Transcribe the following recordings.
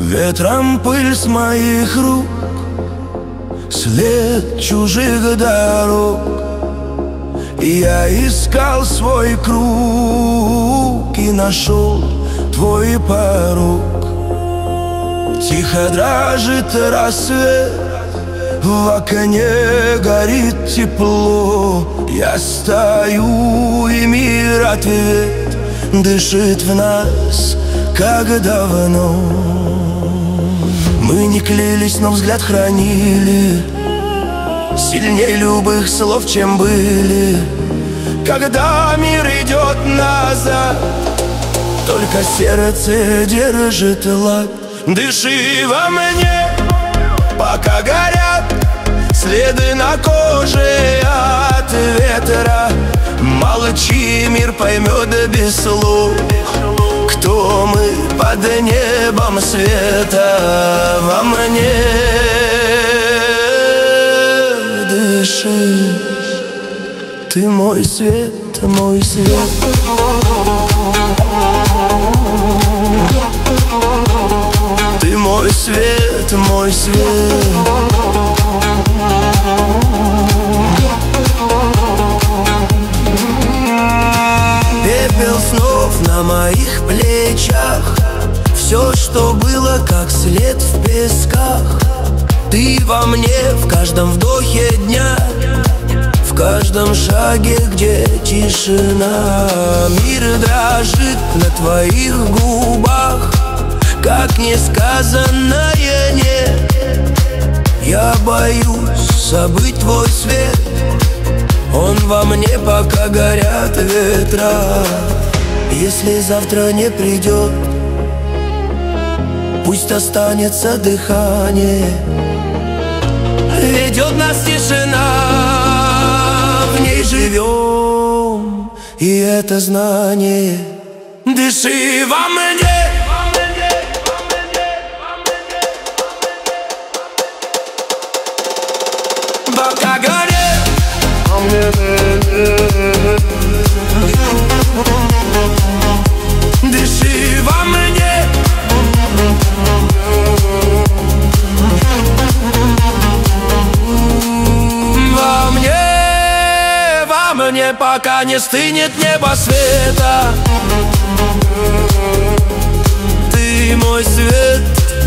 Ветром пыль с моих рук, след чужих дорог. Я искал свой круг и нашел твой порог. Тихо дрожит рассвет, в окне горит тепло. Я стою, и мир ответ дышит в нас, как давно. Мы не клялись, но взгляд хранили, сильнее любых слов, чем были. Когда мир идет назад, только сердце держит лад. Дыши во мне, пока горят следы на коже от ветра. Молчи, мир поймет без слов, кто мы под небом света. Во мне дыши, ты мой свет, мой свет. Ты мой свет, мой свет. Пепел снов на моих плечах, все, что было, как след в песках. Ты во мне в каждом вдохе дня, в каждом шаге, где тишина. Мир дрожит на твоих губах, как несказанное «нет». Я боюсь забыть твой свет, он во мне, пока горят ветра. Если завтра не придет, пусть останется дыхание. Ведет нас тишина, в ней живем, и это знание. Дыши во мне, пока горит. Дыши во мне, во мне, пока не стынет небо света. Ты мой свет,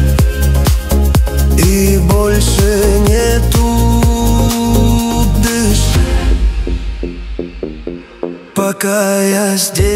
и больше нету. Дыши, пока я здесь.